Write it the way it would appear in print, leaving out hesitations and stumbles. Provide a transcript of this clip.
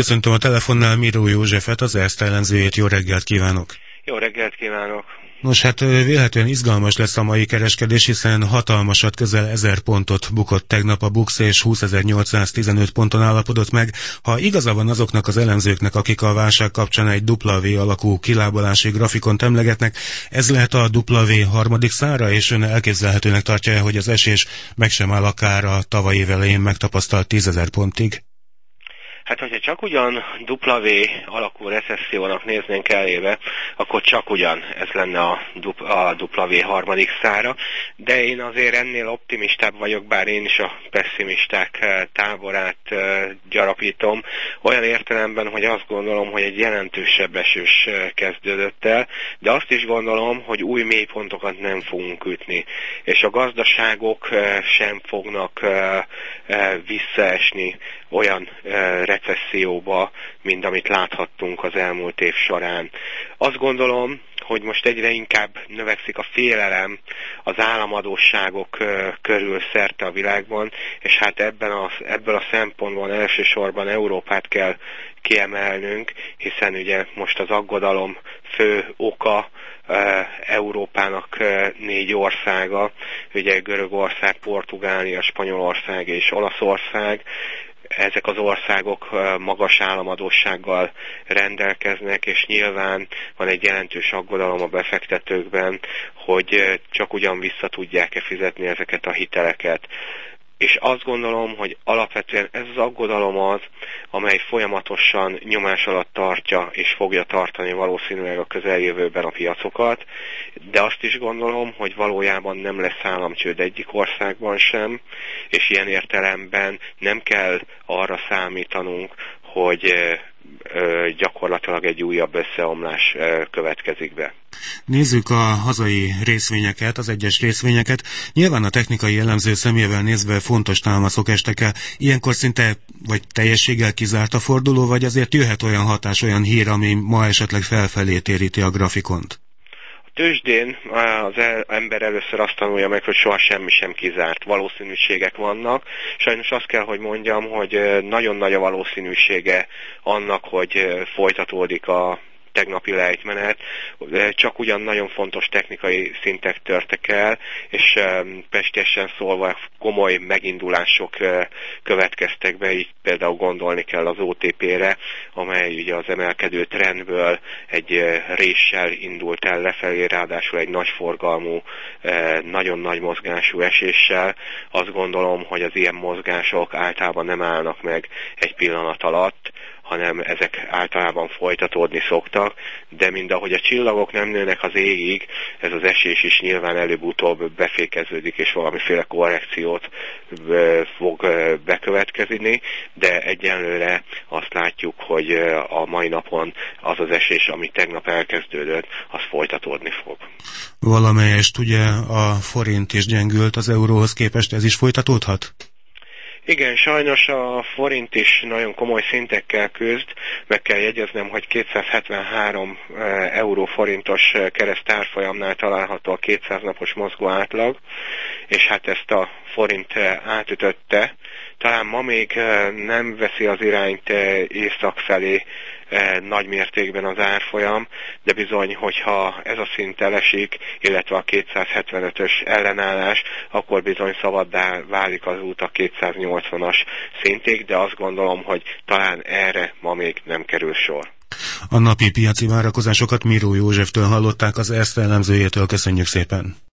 Köszöntöm a telefonnál Miró Józsefet, az Erste elemzőjét. Jó reggelt kívánok! Jó reggelt kívánok! Nos, hát vélhetően izgalmas lesz a mai kereskedés, hiszen hatalmasat, közel 1000 pontot bukott tegnap a BUX, és 20.815 ponton állapodott meg. Ha igaza van azoknak az elemzőknek, akik a válság kapcsán egy W alakú kilábalási grafikont emlegetnek, ez lehet a W harmadik szára, és ön elképzelhetőnek tartja, hogy az esés meg sem áll akár a tavalyi év elején megtapasztalt 10.000 pontig? Hát, hogyha csak ugyan W alakú recessziónak néznénk elébe, akkor csak ugyan ez lenne a W harmadik szára, de én azért ennél optimistább vagyok, bár én is a pessimisták táborát gyarapítom, olyan értelemben, hogy azt gondolom, hogy egy jelentősebb esés kezdődött el, de azt is gondolom, hogy új mélypontokat nem fogunk ütni, és a gazdaságok sem fognak visszaesni olyan recesszióba, mint amit láthattunk az elmúlt év során. Azt gondolom, hogy most egyre inkább növekszik a félelem az államadósságok körül szerte a világban, és hát ebből a szempontból elsősorban Európát kell kiemelnünk, hiszen ugye most az aggodalom fő oka Európának 4 országa, ugye Görögország, Portugália, Spanyolország és Olaszország. Ezek az országok magas államadóssággal rendelkeznek, és nyilván van egy jelentős aggodalom a befektetőkben, hogy csak ugyan vissza tudják-e fizetni ezeket a hiteleket. És azt gondolom, hogy alapvetően ez az aggodalom az, amely folyamatosan nyomás alatt tartja és fogja tartani valószínűleg a közeljövőben a piacokat, de azt is gondolom, hogy valójában nem lesz államcsőd egyik országban sem, és ilyen értelemben nem kell arra számítanunk, hogy gyakorlatilag egy újabb összeomlás következik be. Nézzük a hazai részvényeket, az egyes részvényeket. Nyilván a technikai elemző szemével nézve fontos támaszok estek el. Ilyenkor szinte vagy teljességgel kizárt a forduló, vagy azért jöhet olyan hatás, olyan hír, ami ma esetleg felfelé téríti a grafikont? Tőzsdén az ember először azt tanulja meg, hogy soha semmi sem kizárt. Valószínűségek vannak. Sajnos azt kell, hogy mondjam, hogy nagyon nagy a valószínűsége annak, hogy folytatódik a tegnapi lejtmenet, csak ugyan nagyon fontos technikai szintek törtek el, és pestiesen szólva komoly megindulások következtek be, így például gondolni kell az OTP-re, amely ugye az emelkedő trendből egy réssel indult el lefelé, ráadásul egy nagy forgalmú, nagyon nagy mozgású eséssel. Azt gondolom, hogy az ilyen mozgások általában nem állnak meg egy pillanat alatt, hanem ezek általában folytatódni szoktak, de mindahogy a csillagok nem nőnek az égig, ez az esés is nyilván előbb-utóbb befékeződik, és valamiféle korrekciót fog bekövetkezni, de egyenlőre azt látjuk, hogy a mai napon az az esés, ami tegnap elkezdődött, az folytatódni fog. Valamelyest ugye a forint is gyengült az euróhoz képest, ez is folytatódhat? Igen, sajnos a forint is nagyon komoly szintekkel küzd, meg kell jegyeznem, hogy 273 euró forintos kereszt árfolyamnál található a 200 napos mozgó átlag, és hát ezt a forint átütötte. Talán ma még nem veszi az irányt észak felé nagy mértékben az árfolyam, de bizony, hogyha ez a szint elesik, illetve a 275-ös ellenállás, akkor bizony szabaddá válik az út a 280-as szintig, de azt gondolom, hogy talán erre ma még nem kerül sor. A napi piaci várakozásokat Miró Józseftől hallották, az Erste elemzőjétől. Köszönjük szépen!